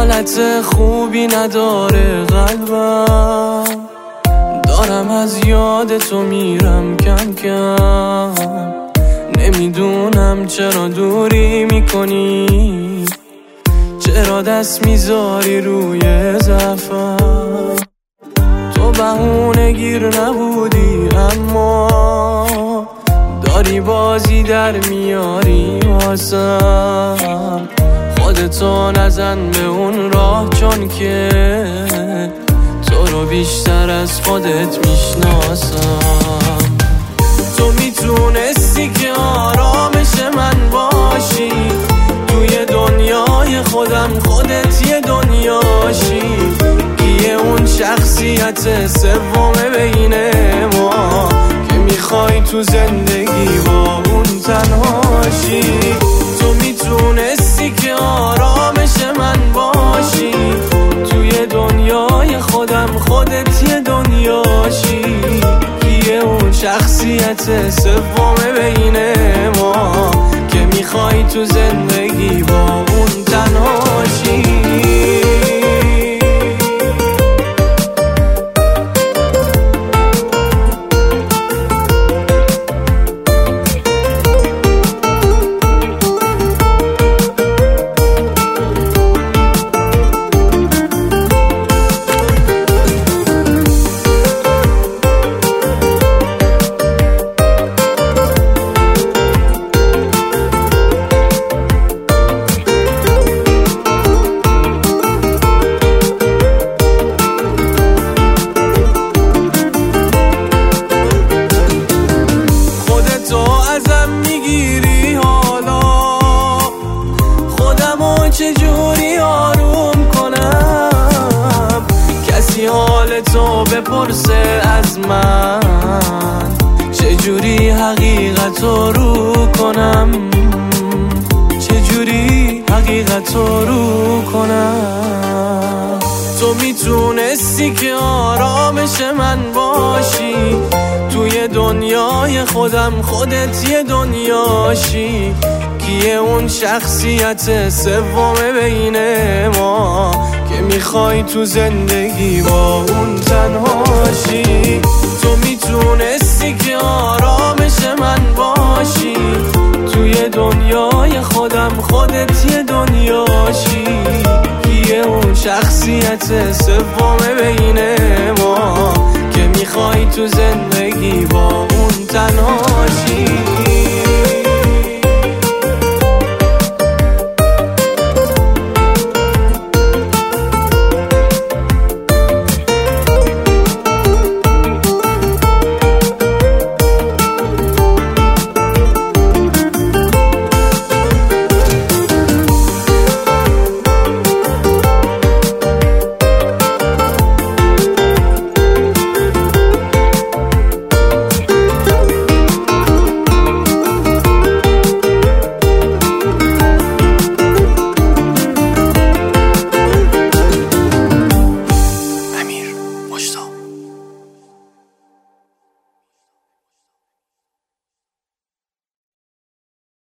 حالت خوبی نداره قلبم، دارم از یاد تو میرم کم کم. نمیدونم چرا دوری میکنی، چرا دست میذاری روی ضعفم. تو بهونه گیر نبودی اما داری بازی در میاری واسم. خودتو نزن به اون راه چون که تو رو بیشتر از خودت میشناسم. تو میتونستی که آرامش من باشی، توی دنیای خودم خودت یه دنیاشی. کیه اون شخصیت سوم بین ما که میخوای تو زندگی با اون تنهاشی؟ تو میتونستی که آرامش من باشی، توی دنیای خودم خودت یه دنیاشی. کیه اون شخصیت سوم بین ما که میخوای تو زندگی با اون تنهاشی؟ چجوری آروم کنم؟ کسی حال تو بپرسه از من، چجوری حقیقت رو کنم؟ چجوری حقیقت رو کنم؟ تو میتونستی که آرامش من باشی، توی دنیای خودم خودت یه دنیاشی. کیه اون شخصیت سوم بین ما که میخوای تو زندگی با اون تنهاشی؟ تو میتونستی که آرامش